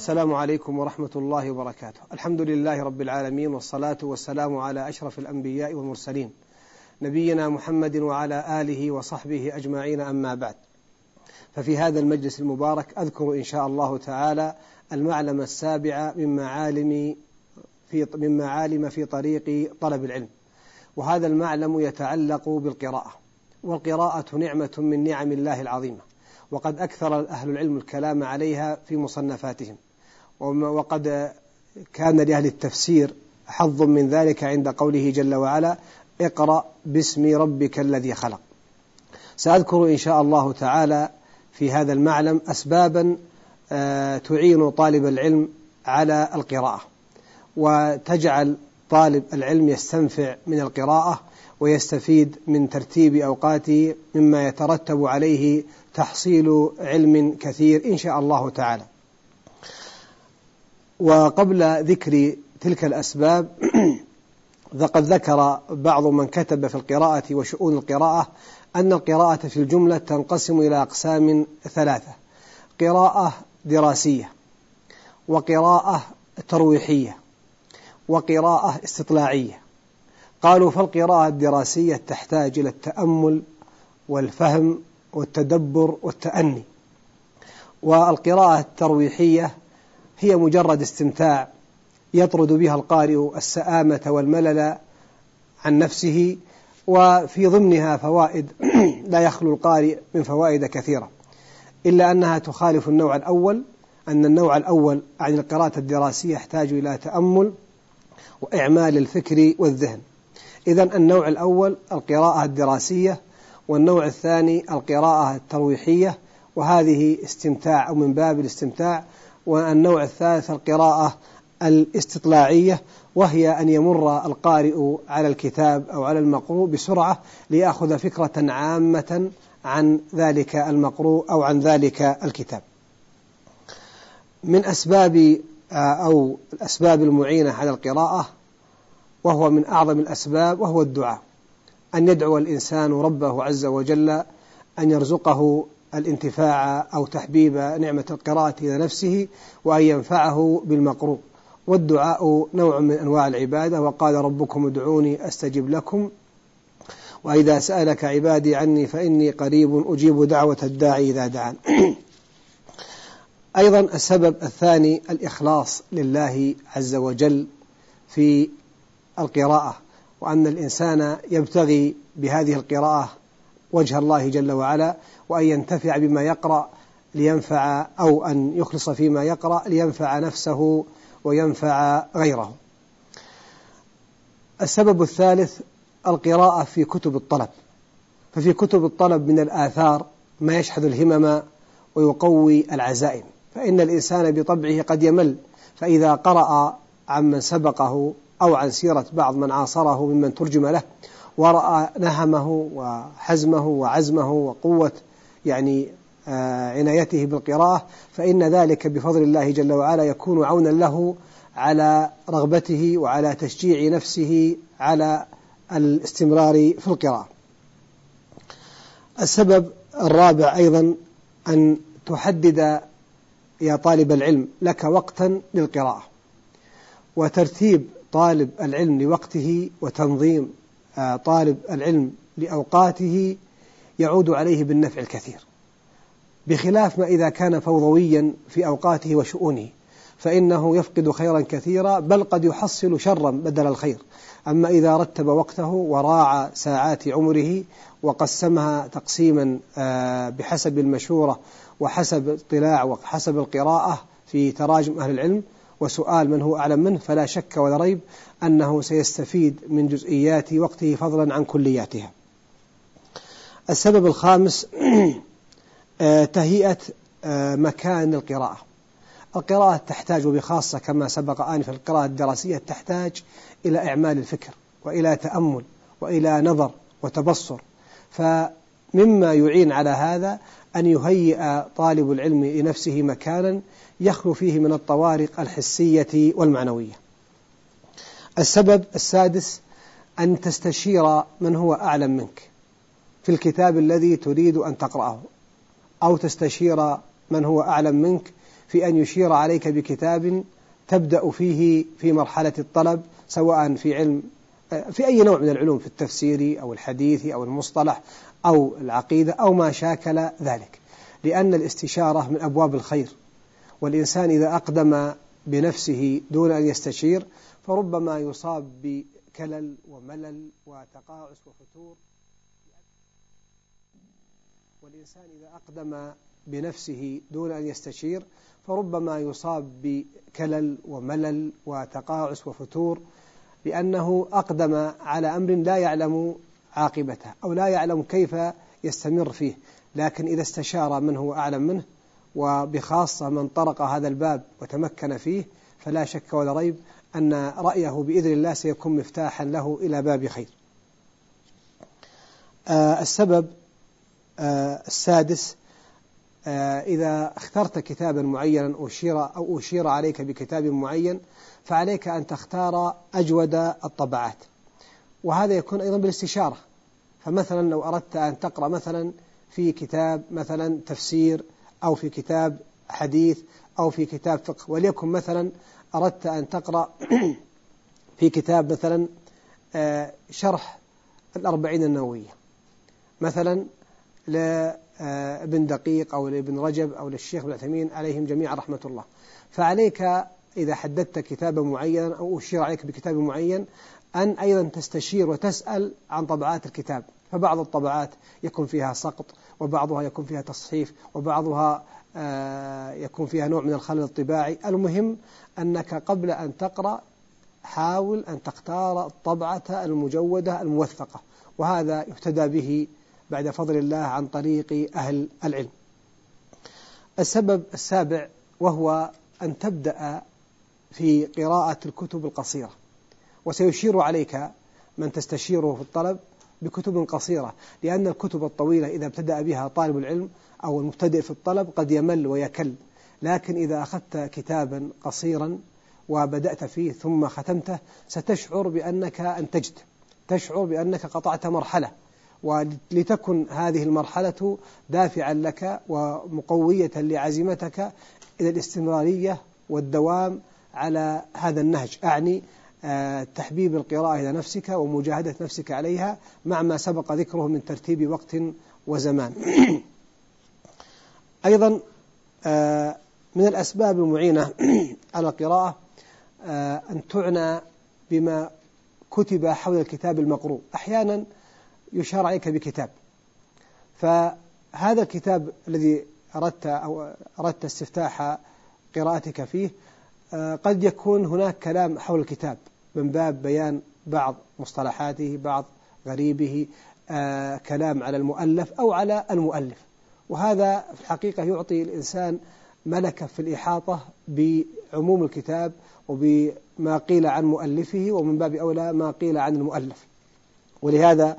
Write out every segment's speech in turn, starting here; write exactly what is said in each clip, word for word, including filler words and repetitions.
السلام عليكم ورحمة الله وبركاته. الحمد لله رب العالمين، والصلاة والسلام على أشرف الأنبياء والمرسلين نبينا محمد وعلى آله وصحبه أجمعين، أما بعد. ففي هذا المجلس المبارك أذكر إن شاء الله تعالى المعلم السابع من معالم في من معالم في طريق طلب العلم، وهذا المعلم يتعلق بالقراءة. والقراءة نعمة من نعم الله العظيمة، وقد أكثر أهل العلم الكلام عليها في مصنفاتهم، وقد كان لأهل التفسير حظ من ذلك عند قوله جل وعلا: اقرأ باسم ربك الذي خلق. سأذكر إن شاء الله تعالى في هذا المعلم أسبابا تعين طالب العلم على القراءة، وتجعل طالب العلم يستنفع من القراءة ويستفيد من ترتيب أوقاته، مما يترتب عليه تحصيل علم كثير إن شاء الله تعالى. وقبل ذكر تلك الأسباب فقد ذكر بعض من كتب في القراءة وشؤون القراءة أن القراءة في الجملة تنقسم إلى أقسام ثلاثة: قراءة دراسية، وقراءة ترويحية، وقراءة استطلاعية. قالوا: فالقراءة الدراسية تحتاج إلى التأمل والفهم والتدبر والتأني، والقراءة الترويحية هي مجرد استمتاع يطرد بها القارئ السآمة والملل عن نفسه، وفي ضمنها فوائد لا يخلو القارئ من فوائد كثيرة، إلا أنها تخالف النوع الأول، أن النوع الأول عن القراءة الدراسية يحتاج إلى تأمل وإعمال الفكر والذهن. إذن النوع الأول القراءة الدراسية، والنوع الثاني القراءة الترويحية، وهذه استمتاع أو من باب الاستمتاع. والنوع الثالث القراءة الاستطلاعية، وهي أن يمر القارئ على الكتاب أو على المقروء بسرعة ليأخذ فكرة عامة عن ذلك المقروء أو عن ذلك الكتاب. من أسباب أو الأسباب المعينة على القراءة، وهو من أعظم الأسباب، وهو الدعاء، أن يدعو الإنسان ربه عز وجل أن يرزقه الانتفاع أو تحبيب نعمة القراءة إلى نفسه، وأن ينفعه بالمقروء. والدعاء نوع من أنواع العبادة، وقال: ربكم ادعوني أستجب لكم، وإذا سألك عبادي عني فإني قريب أجيب دعوة الداعي إذا دعان. أيضا السبب الثاني الإخلاص لله عز وجل في القراءة، وأن الإنسان يبتغي بهذه القراءة وجه الله جل وعلا، وأن ينتفع بما يقرأ لينفع، أو أن يخلص فيما يقرأ لينفع نفسه وينفع غيره. السبب الثالث القراءة في كتب الطلب، ففي كتب الطلب من الآثار ما يشحذ الهمم ويقوي العزائم، فإن الإنسان بطبعه قد يمل، فإذا قرأ عمن سبقه أو عن سيرة بعض من عاصره ممن ترجم له، ورأى نهمه وحزمه وعزمه وقوة يعني عنايته بالقراءة، فإن ذلك بفضل الله جل وعلا يكون عونا له على رغبته وعلى تشجيع نفسه على الاستمرار في القراءة. السبب الرابع أيضا أن تحدد يا طالب العلم لك وقتا للقراءة، وترتيب طالب العلم لوقته وتنظيم طالب العلم لأوقاته يعود عليه بالنفع الكثير، بخلاف ما إذا كان فوضويا في أوقاته وشؤونه، فإنه يفقد خيرا كثيرا، بل قد يحصل شرا بدل الخير. أما إذا رتب وقته وراعى ساعات عمره وقسمها تقسيما بحسب المشورة وحسب اطلاع وحسب القراءة في تراجم أهل العلم وسؤال من هو أعلم منه، فلا شك ولا ريب أنه سيستفيد من جزئيات وقته فضلا عن كلياتها. السبب الخامس تهيئة مكان القراءة. القراءة تحتاج، وبخاصة كما سبق آن في القراءة الدراسية، تحتاج إلى إعمال الفكر وإلى تأمل وإلى نظر وتبصر، فمما يعين على هذا أن يهيئ طالب العلم لنفسه مكانا يخلو فيه من الطوارق الحسية والمعنوية. السبب السادس أن تستشير من هو أعلم منك في الكتاب الذي تريد أن تقرأه، أو تستشير من هو أعلم منك في أن يشير عليك بكتاب تبدأ فيه في مرحلة الطلب، سواء في علم في أي نوع من العلوم، في التفسير أو الحديث أو المصطلح أو العقيدة أو ما شاكل ذلك، لأن الاستشارة من أبواب الخير، والإنسان إذا أقدم بنفسه دون أن يستشير فربما يصاب بكلل وملل وتقاعس وفتور. والإنسان إذا أقدم بنفسه دون أن يستشير فربما يصاب بكلل وملل وتقاعس وفتور، لأنه أقدم على أمر لا يعلم عاقبته أو لا يعلم كيف يستمر فيه. لكن إذا استشار من هو أعلم منه، وبخاصة من طرق هذا الباب وتمكن فيه، فلا شك ولا ريب أن رأيه بإذن الله سيكون مفتاحا له إلى باب خير. آه السبب آه السادس، آه إذا اخترت كتابا معينا أشير أو أشير عليك بكتاب معين، فعليك أن تختار أجود الطبعات، وهذا يكون أيضا بالاستشارة. فمثلا لو أردت أن تقرأ مثلا في كتاب مثلا تفسير أو في كتاب حديث أو في كتاب فقه، وليكن مثلا أردت أن تقرأ في كتاب مثلا شرح الأربعين النووية مثلا لابن دقيق أو لابن رجب أو للشيخ ابن عثيمين عليهم جميعا رحمة الله، فعليك إذا حددت كتابا معينا أو أشير عليك بكتاب معين أن أيضا تستشير وتسأل عن طبعات الكتاب، فبعض الطبعات يكون فيها سقط، وبعضها يكون فيها تصحيف، وبعضها يكون فيها نوع من الخلل الطباعي. المهم أنك قبل أن تقرأ حاول أن تختار الطبعة المجودة الموثقة، وهذا يهتدى به بعد فضل الله عن طريق أهل العلم. السبب السابع، وهو أن تبدأ في قراءة الكتب القصيرة، وسيشير عليك من تستشيره في الطلب بكتب قصيرة، لأن الكتب الطويلة إذا ابتدأ بها طالب العلم أو المبتدئ في الطلب قد يمل ويكل، لكن إذا أخذت كتابا قصيرا وبدأت فيه ثم ختمته ستشعر بأنك أنتجت، تشعر بأنك قطعت مرحلة، ولتكن هذه المرحلة دافعا لك ومقوية لعزيمتك إلى الاستمرارية والدوام على هذا النهج، أعني تحبيب القراءة إلى نفسك ومجاهدة نفسك عليها مع ما سبق ذكره من ترتيب وقت وزمان. أيضا من الأسباب المعينة على القراءة أن تعنى بما كتب حول الكتاب المقروء. أحيانا يشار عليك بكتاب، فهذا الكتاب الذي أردت أو أردت استفتاح قراءتك فيه قد يكون هناك كلام حول الكتاب من باب بيان بعض مصطلحاته، بعض غريبه، آه كلام على المؤلف أو على المؤلف، وهذا في الحقيقة يعطي الإنسان ملكة في الإحاطة بعموم الكتاب وبما قيل عن مؤلفه، ومن باب أولى ما قيل عن المؤلف. ولهذا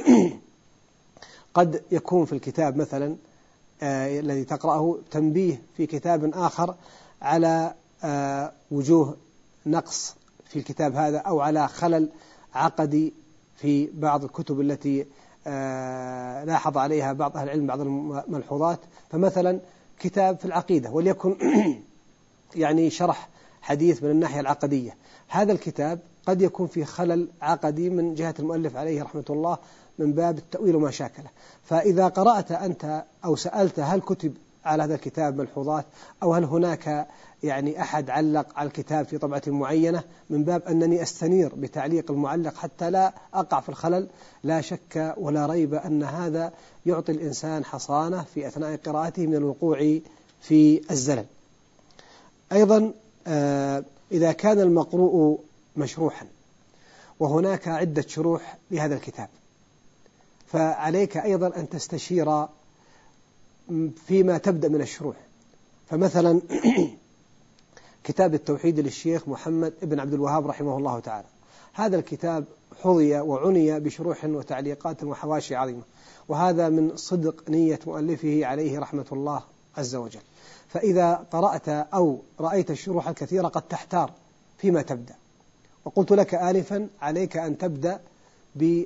قد يكون في الكتاب مثلا آه الذي تقرأه تنبيه في كتاب آخر على آه وجوه نقص في الكتاب هذا، أو على خلل عقدي في بعض الكتب التي آه لاحظ عليها بعض أهل العلم بعض الملحوظات. فمثلا كتاب في العقيدة وليكن يعني شرح حديث من الناحية العقدية، هذا الكتاب قد يكون في خلل عقدي من جهة المؤلف عليه رحمة الله من باب التأويل وما شاكله. فإذا قرأت أنت أو سألت هل كتب على هذا الكتاب ملحوظات، أو هل هناك يعني أحد علق على الكتاب في طبعة معينة، من باب أنني أستنير بتعليق المعلق حتى لا أقع في الخلل، لا شك ولا ريب أن هذا يعطي الإنسان حصانة في أثناء قراءته من الوقوع في الزلل. أيضا إذا كان المقروء مشروحا وهناك عدة شروح لهذا الكتاب، فعليك أيضا أن تستشير فيما تبدأ من الشروح. فمثلا كتاب التوحيد للشيخ محمد ابن عبد الوهاب رحمه الله تعالى، هذا الكتاب حظي وعني بشروح وتعليقات وحواشي عظيمة، وهذا من صدق نية مؤلفه عليه رحمة الله عز وجل. فإذا قرأت أو رأيت الشروح الكثيرة قد تحتار فيما تبدأ، وقلت لك آنفا عليك أن تبدأ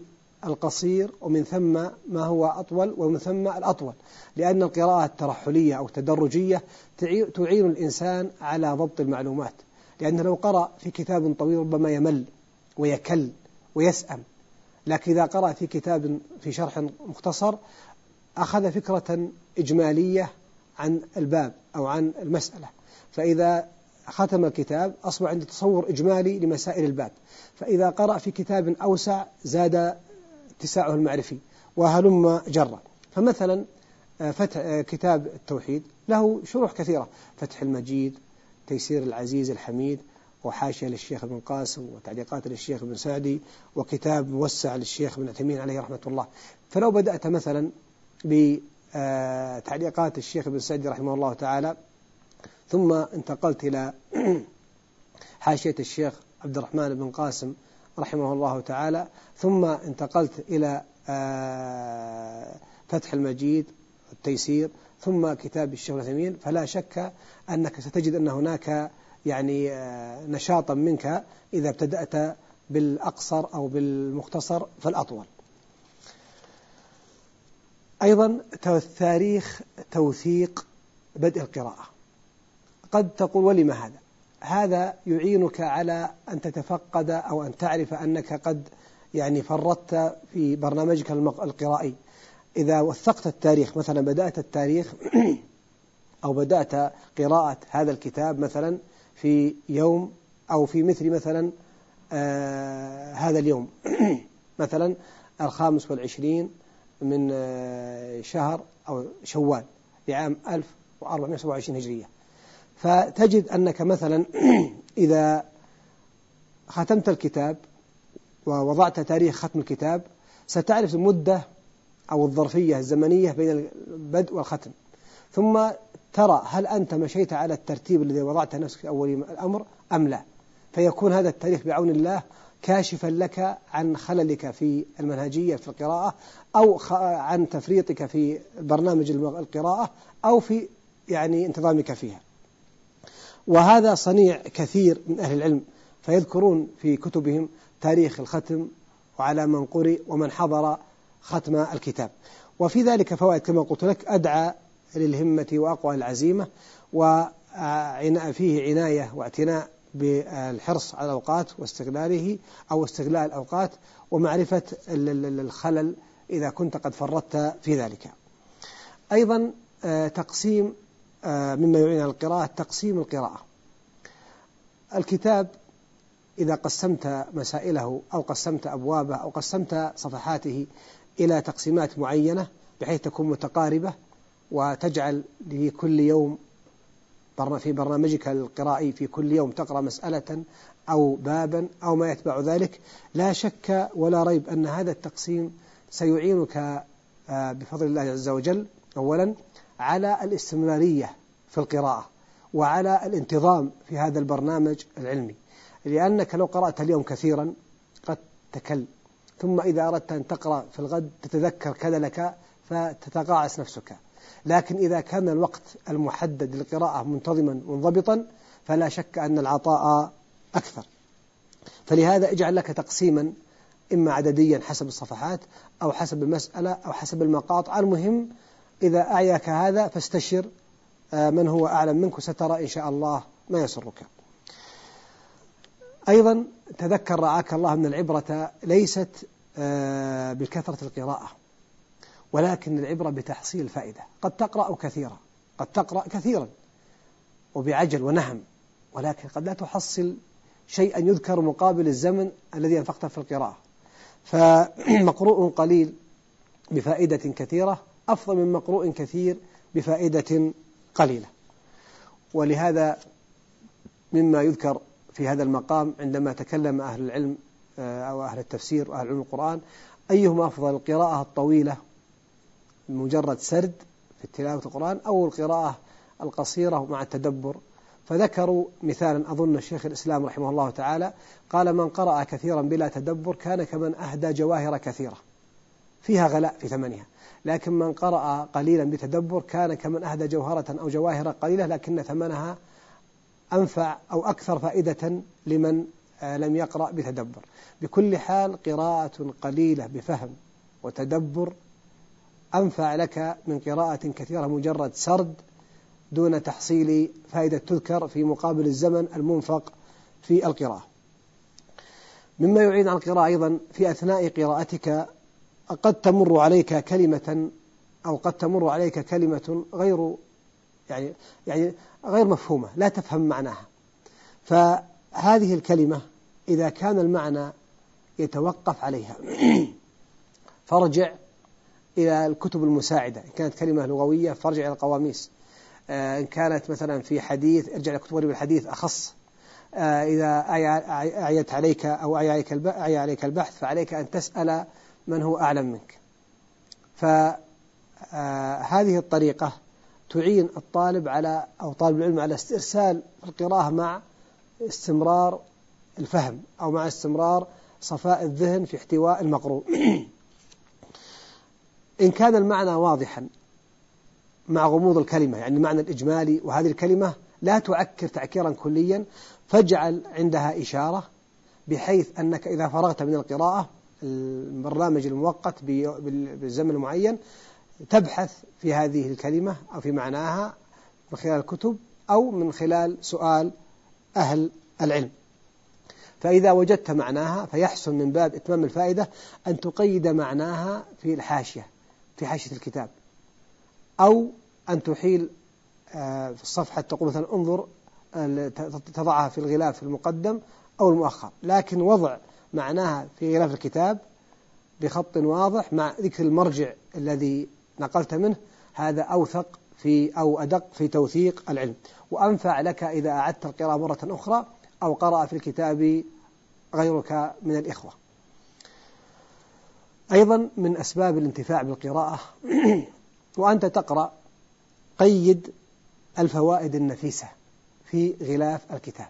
القصير ومن ثم ما هو أطول ومن ثم الأطول، لأن القراءة الترحلية أو التدرجية تعين الإنسان على ضبط المعلومات، لأنه لو قرأ في كتاب طويل ربما يمل ويكل ويسأم، لكن إذا قرأ في كتاب في شرح مختصر أخذ فكرة إجمالية عن الباب أو عن المسألة، فإذا ختم الكتاب أصبح عنده تصور إجمالي لمسائل الباب، فإذا قرأ في كتاب أوسع زاد اتساعه المعرفي وهلم جرا. فمثلا فتح كتاب التوحيد له شروح كثيرة: فتح المجيد، تيسير العزيز الحميد، وحاشية للشيخ ابن قاسم، وتعليقات للشيخ ابن سعدي، وكتاب موسع للشيخ ابن عثيمين عليه رحمة الله. فلو بدأت مثلا بتعليقات الشيخ ابن سعدي رحمه الله تعالى، ثم انتقلت إلى حاشية الشيخ عبد الرحمن بن قاسم رحمه الله تعالى، ثم انتقلت إلى فتح المجيد التيسير، ثم كتاب الشيخ العثيمين، فلا شك أنك ستجد أن هناك يعني نشاطا منك إذا ابتدأت بالأقصر أو بالمختصر فالأطول. أيضا التاريخ توثيق بدء القراءة. قد تقول ولم هذا؟ هذا يعينك على أن تتفقد أو أن تعرف أنك قد يعني فرطت في برنامجك القرائي. إذا وثقت التاريخ، مثلا بدأت التاريخ أو بدأت قراءة هذا الكتاب مثلا في يوم أو في مثل مثلا آه هذا اليوم مثلا الخامس والعشرين من آه شهر أو شوال لعام ألف وأربعمائة وسبعة وعشرين هجرية، فتجد أنك مثلا إذا ختمت الكتاب ووضعت تاريخ ختم الكتاب ستعرف المدة أو الظرفية الزمنية بين البدء والختم، ثم ترى هل أنت مشيت على الترتيب الذي وضعته نفسك في أول الأمر أم لا، فيكون هذا التاريخ بعون الله كاشفا لك عن خللك في المنهجية في القراءة، أو عن تفريطك في برنامج القراءة، أو في يعني انتظامك فيها. وهذا صنيع كثير من أهل العلم، فيذكرون في كتبهم تاريخ الختم وعلى من قرئ ومن حضر ختم الكتاب. وفي ذلك فوائد كما قلت لك أدعى للهمة وأقوى العزيمة، وفيه عناية واعتناء بالحرص على الأوقات واستغلاله أو استغلال الأوقات ومعرفة الخلل إذا كنت قد فرطت في ذلك. أيضا تقسيم مما يعين على القراءة تقسيم القراءة. الكتاب إذا قسمت مسائله أو قسمت أبوابه أو قسمت صفحاته إلى تقسيمات معينة بحيث تكون متقاربة، وتجعل لكل يوم في برنامجك القرائي في كل يوم تقرأ مسألة أو بابا أو ما يتبع ذلك، لا شك ولا ريب أن هذا التقسيم سيعينك بفضل الله عز وجل أولا على الاستمرارية في القراءة وعلى الانتظام في هذا البرنامج العلمي، لأنك لو قرأت اليوم كثيرا قد تكل، ثم إذا أردت أن تقرأ في الغد تتذكر كذا لك فتتقاعس نفسك. لكن إذا كان الوقت المحدد للقراءة منتظما منضبطا فلا شك أن العطاء أكثر. فلهذا اجعل لك تقسيما إما عدديا حسب الصفحات أو حسب المسألة أو حسب المقاطع، المهم إذا أعياك هذا فاستشر من هو أعلم منك سترى إن شاء الله ما يسرك. أيضا تذكر رعاك الله أن العبرة ليست بكثرة القراءة، ولكن العبرة بتحصيل الفائدة. قد تقرأ كثيرا قد تقرأ كثيرا وبعجل ونهم، ولكن قد لا تحصل شيئا يذكر مقابل الزمن الذي أنفقته في القراءة. فمقروء قليل بفائدة كثيرة أفضل من مقروء كثير بفائدة قليلة. ولهذا مما يذكر في هذا المقام عندما تكلم أهل العلم أو أهل التفسير وأهل علم القرآن أيهما أفضل، القراءة الطويلة مجرد سرد في تلاوة القرآن أو القراءة القصيرة مع التدبر؟ فذكروا مثالا أظن الشيخ الإسلام رحمه الله تعالى قال: من قرأ كثيرا بلا تدبر كان كمن أهدى جواهر كثيرة فيها غلاء في ثمنها، لكن من قرأ قليلا بتدبر كان كمن أهدى جوهرة أو جواهر قليلة لكن ثمنها أنفع أو أكثر فائدة لمن لم يقرأ بتدبر. بكل حال قراءة قليلة بفهم وتدبر أنفع لك من قراءة كثيرة مجرد سرد دون تحصيل فائدة تذكر في مقابل الزمن المنفق في القراءة. مما يعين على القراءة أيضا في أثناء قراءتك قد تمر عليك كلمة أو قد تمر عليك كلمة غير يعني يعني غير مفهومة، لا تفهم معناها. فهذه الكلمة إذا كان المعنى يتوقف عليها فارجع إلى الكتب المساعدة. إن كانت كلمة لغوية فارجع إلى القواميس، إن كانت مثلا في حديث ارجع إلى كتب الحديث أخص، إذا أعيت عليك أو أعي عليك البحث فعليك أن تسأل من هو أعلم منك. فهذه الطريقة تعين الطالب على أو طالب العلم على استرسال القراءة مع استمرار الفهم أو مع استمرار صفاء الذهن في احتواء المقروء. إن كان المعنى واضحا مع غموض الكلمة، يعني المعنى الإجمالي وهذه الكلمة لا تعكر تعكيرا كليا، فاجعل عندها إشارة بحيث أنك إذا فرغت من القراءة البرنامج المؤقت بالزمن المعين تبحث في هذه الكلمة أو في معناها من خلال الكتب أو من خلال سؤال أهل العلم. فإذا وجدت معناها فيحسن من باب إتمام الفائدة أن تقيد معناها في الحاشية في حاشية الكتاب، أو أن تحيل في الصفحة تقول مثلا انظر تضعها في الغلاف المقدم أو المؤخر، لكن وضع معناها في غلاف الكتاب بخط واضح مع ذكر المرجع الذي نقلت منه، هذا أوثق في أو أدق في توثيق العلم، وأنفع لك إذا أعدت القراءة مرة أخرى أو قرأ في الكتاب غيرك من الإخوة. أيضا من أسباب الانتفاع بالقراءة وأنت تقرأ قيد الفوائد النفيسة في غلاف الكتاب.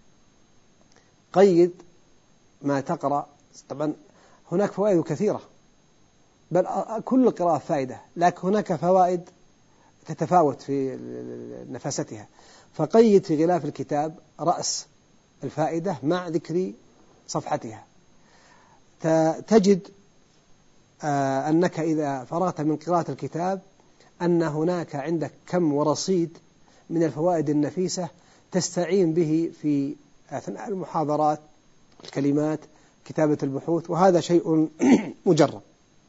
قيد ما تقرأ، طبعا هناك فوائد كثيرة بل كل القراءة فائدة، لكن هناك فوائد تتفاوت في نفاستها، فقيد في غلاف الكتاب رأس الفائدة مع ذكر صفحتها. تجد أنك إذا فرغت من قراءة الكتاب أن هناك عندك كم ورصيد من الفوائد النفيسة تستعين به في أثناء المحاضرات، الكلمات، كتابة البحوث، وهذا شيء مجرب.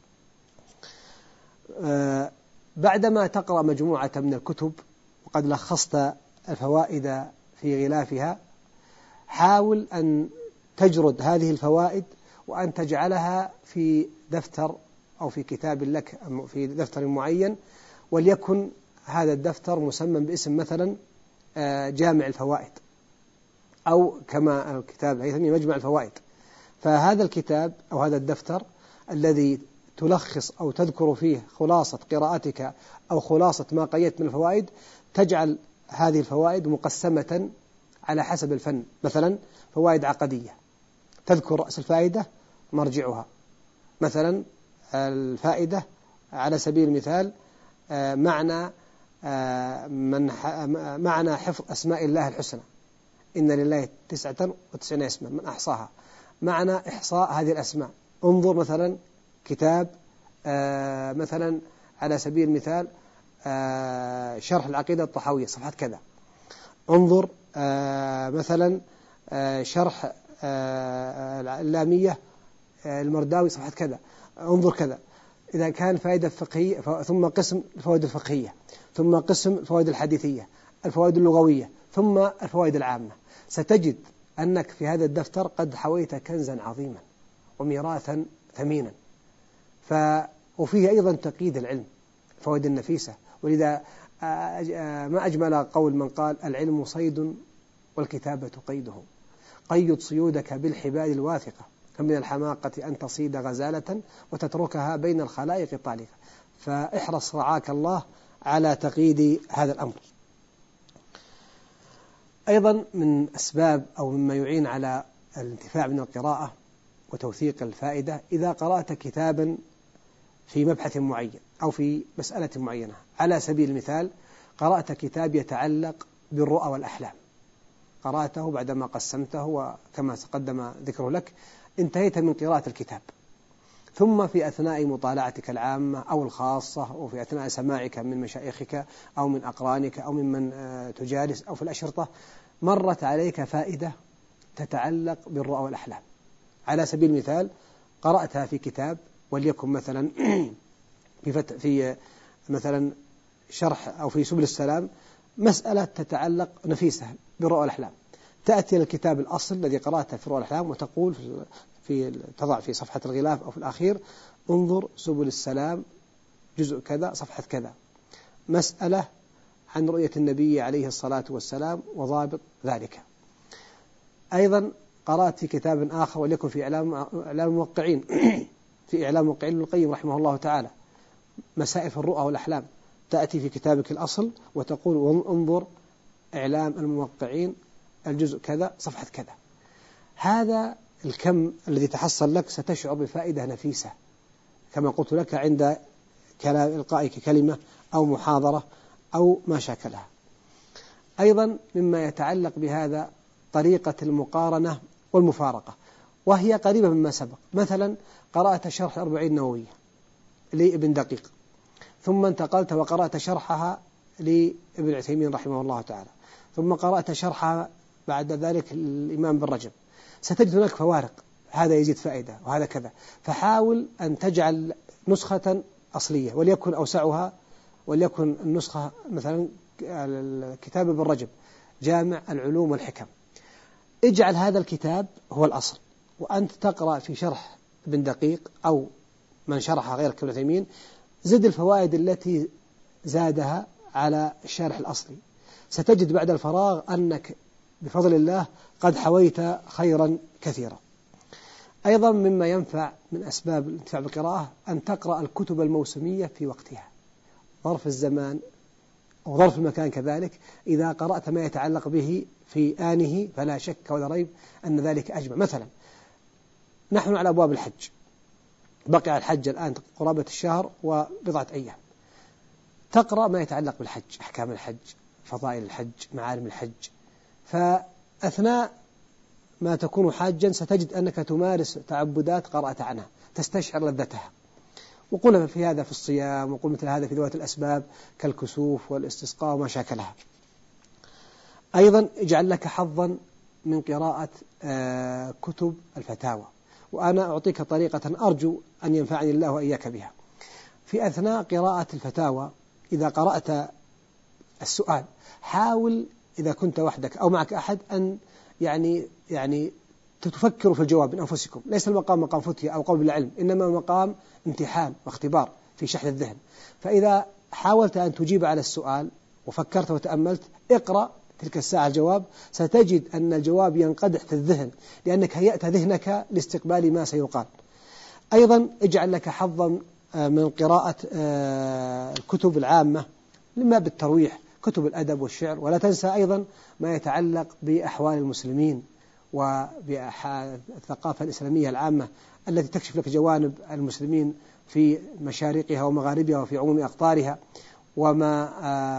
بعدما تقرأ مجموعة من الكتب وقد لخصت الفوائد في غلافها، حاول أن تجرد هذه الفوائد وأن تجعلها في دفتر أو في كتاب لك في دفتر معين، وليكن هذا الدفتر مسمى باسم مثلا جامع الفوائد أو كما الكتاب الهيثمي مجمع الفوائد. فهذا الكتاب أو هذا الدفتر الذي تلخص أو تذكر فيه خلاصة قراءتك أو خلاصة ما قيدت من الفوائد، تجعل هذه الفوائد مقسمة على حسب الفن. مثلا فوائد عقدية تذكر رأس الفائدة مرجعها، مثلا الفائدة على سبيل المثال معنى من معنى حفظ أسماء الله الحسنى، إن لله تسعة وتسعين اسما من أحصاها، معنى إحصاء هذه الأسماء. انظر مثلا كتاب مثلا على سبيل المثال شرح العقيدة الطحاوية صفحة كذا، انظر مثلا شرح اللامية المرداوي صفحة كذا، انظر كذا. إذا كان فائدة فقهية ثم قسم الفوائد الفقهية، ثم قسم الفوائد الحديثية، الفوائد اللغوية، ثم الفوائد العامة، ستجد أنك في هذا الدفتر قد حويت كنزا عظيما وميراثا ثمينا. ف وفيه أيضا تقييد العلم، الفوائد النفيسة. ولذا ما أجمل قول من قال العلم صيد والكتابة قيده، قيد صيودك بالحبال الواثقة، فمن الحماقة أن تصيد غزالة وتتركها بين الخلائق طالقة. فاحرص رعاك الله على تقييد هذا الأمر. أيضا من أسباب أو مما يعين على الانتفاع من القراءة وتوثيق الفائدة إذا قرأت كتابا في مبحث معين أو في مسألة معينة. على سبيل المثال قرأت كتاب يتعلق بالرؤى والأحلام، قرأته بعدما قسمته وكما تقدم ذكره لك انتهيت من قراءة الكتاب، ثم في أثناء مطالعتك العامة أو الخاصة أو في أثناء سماعك من مشايخك أو من أقرانك أو ممن تجالس أو في الأشرطة مرت عليك فائدة تتعلق بالرؤى والأحلام. على سبيل المثال قرأتها في كتاب، وليكن مثلا في, فت... في مثلا شرح أو في سبل السلام مسألة تتعلق نفيسة بالرؤى والأحلام، تأتي إلى الكتاب الأصل الذي قرأته في الرؤى والأحلام وتقول في في تضع في صفحة الغلاف أو في الأخير انظر سبل السلام جزء كذا صفحة كذا، مسألة عن رؤية النبي عليه الصلاة والسلام وضابط ذلك. أيضا قرأت في كتاب آخر وليكن في إعلام إعلام الموقعين في إعلام الموقعين ابن القيم رحمه الله تعالى مسائل في الرؤى والأحلام، تأتي في كتابك الأصل وتقول انظر إعلام الموقعين الجزء كذا صفحة كذا. هذا الكم الذي تحصل لك ستشعر بفائدة نفيسة كما قلت لك عند إلقائك كلمة أو محاضرة أو ما شاكلها. أيضا مما يتعلق بهذا طريقة المقارنة والمفارقة، وهي قريبة مما سبق. مثلا قرأت شرح الأربعين النووية لابن دقيق، ثم انتقلت وقرأت شرحها لابن عثيمين رحمه الله تعالى، ثم قرأت شرحها بعد ذلك الإمام بن رجب، ستجد هناك فوارق، هذا يزيد فائدة وهذا كذا. فحاول أن تجعل نسخة أصلية وليكن أوسعها، وليكن النسخة مثلا كتاب ابن رجب جامع العلوم والحكم، اجعل هذا الكتاب هو الأصل، وأنت تقرأ في شرح ابن دقيق أو من شرح غير ابن عثيمين زد الفوائد التي زادها على الشارح الأصلي، ستجد بعد الفراغ أنك بفضل الله قد حويت خيرا كثيرا. أيضا مما ينفع من أسباب الانتفاع بالقراءة أن تقرأ الكتب الموسمية في وقتها، ظرف الزمان أو ظرف المكان كذلك. إذا قرأت ما يتعلق به في آنه فلا شك ولا ريب أن ذلك أجمع. مثلا نحن على أبواب الحج، بقي على الحج الآن قرابة الشهر وبضعة أيام، تقرأ ما يتعلق بالحج، أحكام الحج، فضائل الحج، معالم الحج. فأثناء ما تكون حاجا ستجد أنك تمارس تعبدات قرأت عنها تستشعر لذتها، وقل في هذا في الصيام، وقل مثل هذا في ذوات الأسباب كالكسوف والاستسقاء وما شاكلها. أيضا اجعل لك حظا من قراءة كتب الفتاوى، وأنا أعطيك طريقة أرجو أن ينفعني الله وإياك بها. في أثناء قراءة الفتاوى إذا قرأت السؤال حاول إذا كنت وحدك أو معك أحد أن يعني يعني تفكروا في الجواب من أنفسكم. ليس المقام مقام فتية أو قول بالعلم، إنما مقام امتحان واختبار في شحذ الذهن. فإذا حاولت أن تجيب على السؤال وفكرت وتأملت، اقرأ تلك الساعة الجواب، ستجد أن الجواب ينقدح في الذهن لأنك هيأت ذهنك لاستقبال ما سيقال. أيضا اجعل لك حظا من قراءة الكتب العامة لما بالترويح، كتب الأدب والشعر، ولا تنسى أيضا ما يتعلق بأحوال المسلمين وبالثقافة الإسلامية العامة التي تكشف لك جوانب المسلمين في مشارقها ومغاربها وفي عموم أقطارها، وما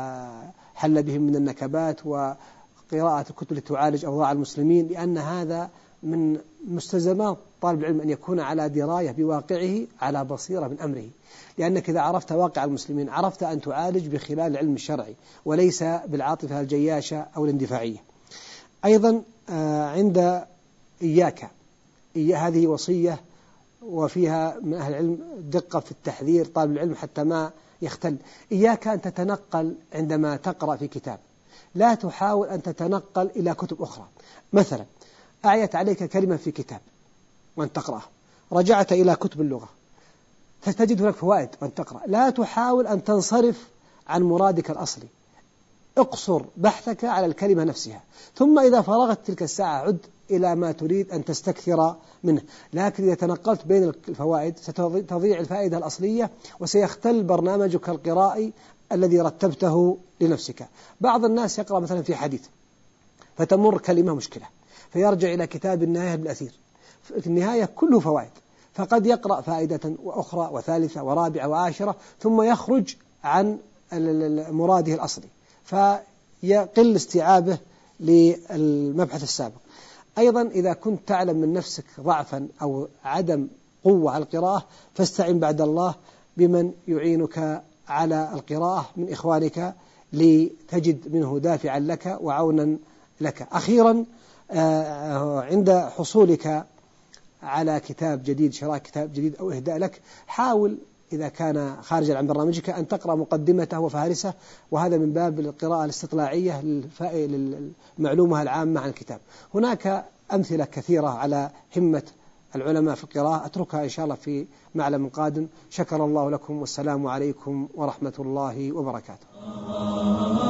حل بهم من النكبات، وقراءة الكتب التي تعالج أوضاع المسلمين، لأن هذا من مستلزمات طالب العلم أن يكون على دراية بواقعه على بصيرة من أمره، لأنك إذا عرفت واقع المسلمين عرفت أن تعالج بخلال العلم الشرعي وليس بالعاطفة الجياشة أو الاندفاعية. أيضا عند إياك، هذه وصية وفيها من أهل العلم دقة في التحذير طالب العلم حتى ما يختل. إياك أن تتنقل عندما تقرأ في كتاب، لا تحاول أن تتنقل إلى كتب أخرى. مثلا أعيت عليك كلمة في كتاب وأن تقرأ، رجعت إلى كتب اللغة فتجد هناك فوائد وأن تقرأ، لا تحاول أن تنصرف عن مرادك الأصلي، اقصر بحثك على الكلمة نفسها، ثم إذا فرغت تلك الساعة عد إلى ما تريد أن تستكثر منه. لكن إذا تنقلت بين الفوائد ستضيع الفائدة الأصلية وسيختل برنامجك القرائي الذي رتبته لنفسك. بعض الناس يقرأ مثلا في حديث فتمر كلمة مشكلة فيرجع إلى كتاب النهاية بالأثير، في النهاية كله فوائد، فقد يقرأ فائدة وأخرى وثالثة ورابعة وعاشرة ثم يخرج عن مراده الأصلي فيقل استيعابه للمبحث السابق. أيضا إذا كنت تعلم من نفسك ضعفا أو عدم قوة على القراءة فاستعن بعد الله بمن يعينك على القراءة من إخوانك لتجد منه دافعا لك وعونا لك. أخيرا عند حصولك على كتاب جديد، شراء كتاب جديد أو إهداء لك، حاول إذا كان خارجا عن برنامجك أن تقرأ مقدمته وفهرسه، وهذا من باب القراءة الاستطلاعية للمعلومة العامة عن الكتاب. هناك أمثلة كثيرة على همة العلماء في القراءة أتركها إن شاء الله في معلم قادم. شكر الله لكم والسلام عليكم ورحمة الله وبركاته.